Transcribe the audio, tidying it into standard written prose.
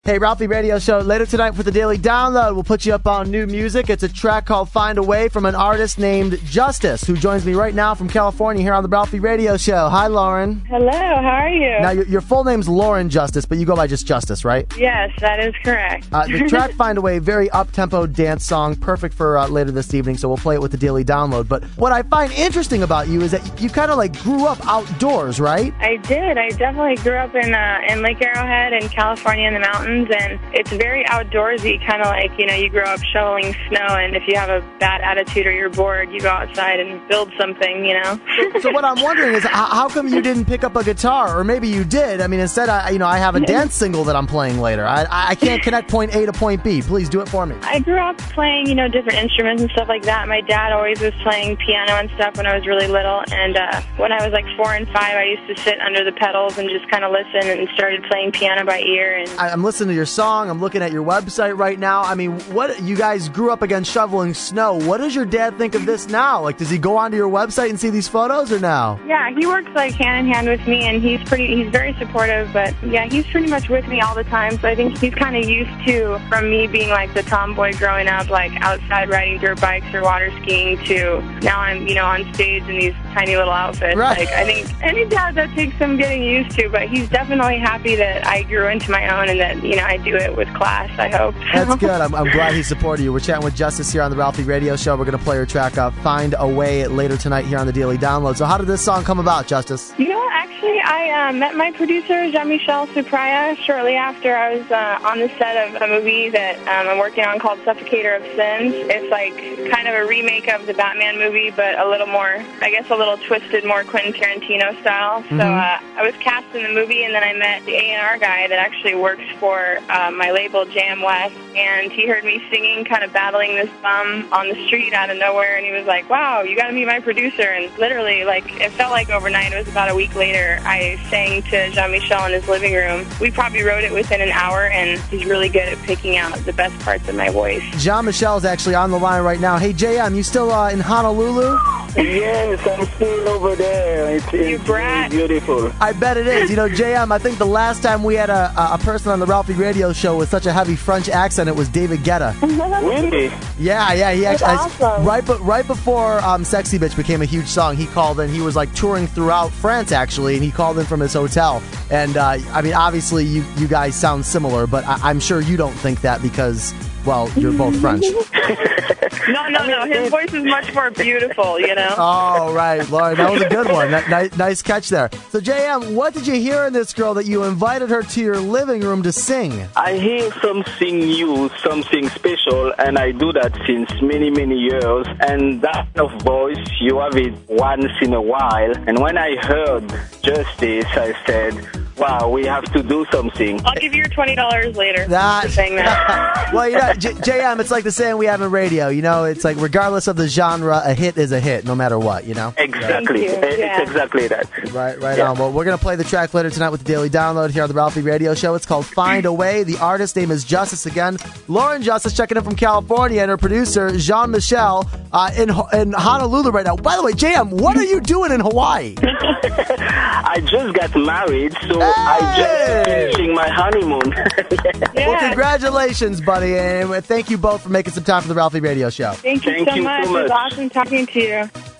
Hey, Ralphie Radio Show. Later tonight for the Daily Download, we'll put you up on new music. It's a track called Find a Way from an artist named Justice, who joins me right now from California here on the Ralphie Radio Show. Hi, Lauren. Hello, how are you? Now, your full name's Lauren Justice, but you go by just Justice, right? Yes, that is correct. The track Find a Way, very up-tempo dance song, perfect for later this evening, so we'll play it with the Daily Download. But what I find interesting about you is that you kind of like grew up outdoors, right? I did. I definitely grew up in Lake Arrowhead in California in the mountains, and it's very outdoorsy, kind of like, you know, you grow up shoveling snow, and if you have a bad attitude or you're bored, you go outside and build something, you know? So what I'm wondering is, how come you didn't pick up a guitar? Or maybe you did. I mean, instead, I have a dance single that I'm playing later. I can't connect point A to point B. Please do it for me. I grew up playing, you know, different instruments and stuff like that. My dad always was playing piano and stuff when I was really little, and when I was like 4 and 5, I used to sit under the pedals and just kind of listen, and started playing piano by ear. And I'm listening to your song. I'm looking at your website right now. I mean, what, you guys grew up against shoveling snow. What does your dad think of this now? Like, does he go onto your website and see these photos or no? Yeah, he works like hand in hand with me, and he's very supportive, but yeah, he's pretty much with me all the time, so I think he's kind of used to, from me being like the tomboy growing up, like outside riding dirt bikes or water skiing, to now I'm, you know, on stage in these tiny little outfits. Right. Like, I think any dad, that takes some getting used to, but he's definitely happy that I grew into my own and that, you know, I do it with class, I hope. That's good. I'm glad he supported you. We're chatting with Justice here on the Ralphie Radio Show. We're going to play her track Find a Way later tonight here on the Daily Download. So how did this song come about, Justice? You know what? Actually, I met my producer, Jean-Michel Supraya, shortly after I was on the set of a movie that I'm working on called Suffocator of Sins. It's like kind of a remake of the Batman movie, but a little more, I guess, a little twisted, more Quentin Tarantino style. So I was cast in the movie, and then I met the A&R guy that actually works for my label, Jam West, and he heard me singing, kind of battling this bum on the street out of nowhere, and he was like, wow, you got to meet my producer. And literally, like, it felt like overnight. It was about a week later, I sang to Jean-Michel in his living room. We probably wrote it within an hour, and he's really good at picking out the best parts of my voice. Jean-Michel is actually on the line right now. Hey, JM, you still in Honolulu? Yes, I'm still over there. It's You brat. really beautiful. I bet it is. You know, JM, I think the last time we had a person on the Ralphie Radio Show with such a heavy French accent, it was David Guetta. Really? Yeah, he actually, That's awesome. right before Sexy Bitch became a huge song, he called in. He was like touring throughout France, actually, and he called in from his hotel. And I mean, obviously, you guys sound similar, but I'm sure you don't think that because, well, you're both French. No. His voice is much more beautiful, you know? Oh, right, Lauren, that was a good one. Nice catch there. So, JM, what did you hear in this girl that you invited her to your living room to sing? I hear something new, something special, and I do that since many, many years. And that kind of voice, you have it once in a while. And when I heard Justice, I said, wow, we have to do something. I'll give you your $20 later for saying that. Well, you know, JM, it's like the saying we have in radio, you know, it's like regardless of the genre, a hit is a hit, no matter what, you know? Exactly. It's exactly that. Right on. Well, we're going to play the track later tonight with the Daily Download here on the Ralphie Radio Show. It's called Find a Way. The artist name is Justice again. Lauren Justice checking in from California, and her producer, Jean-Michel, in Honolulu right now. By the way, JM, what are you doing in Hawaii? I just got married, so I just finishing my honeymoon. Yeah. Well, congratulations, buddy, and thank you both for making some time for the Ralphie Radio Show. Thank you so much. It was awesome talking to you.